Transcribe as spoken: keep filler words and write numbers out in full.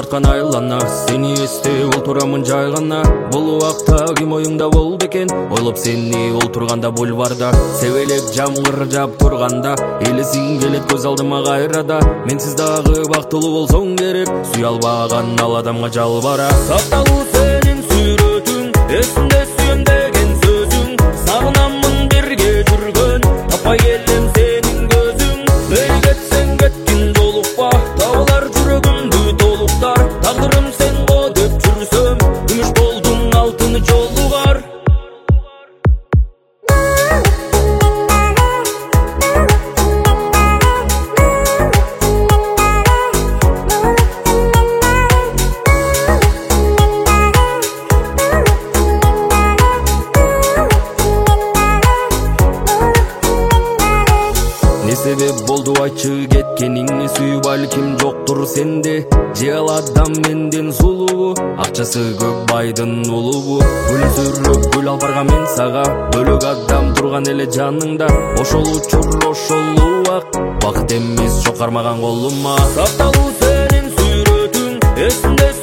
жаткан айлана, сени эстеп олтурамын жай гана. Бул убакта ким оюңда болду экен, ойлоп сени олтурганда бульварда, себелеп жамгыр жаап турганда, элесиң келет көз алдыма кайрада. Менсиз дагы бактылуу болсоң керек, сүйө албаган ал адамга жалбара. Сакталуу сенин сүрөтүң, эсимде сүйөм деген сөзүң, сагынамын бирге жүргөн, таппай келем сенин көзүң. Мени кетсең кеткин жолукпа, табылар жүрөгүмдү толуктар. Тагдырым сен го деп жүрсөм, күмүш болдуң алтын жолугар. Не себеп болду айтчы кеткениңи, сүйүү балким жоктур сенде. Же ал адам менден сулуу, акчасы көп байдын улубу. Гүлсүрөп гүл албарга мен сага, бөлөк адам турган эле жаныңда. Ошол учур ошол убак, бакыт эмес жок кармаган колума. Сакталуу сенин сүрөтүң, эсимде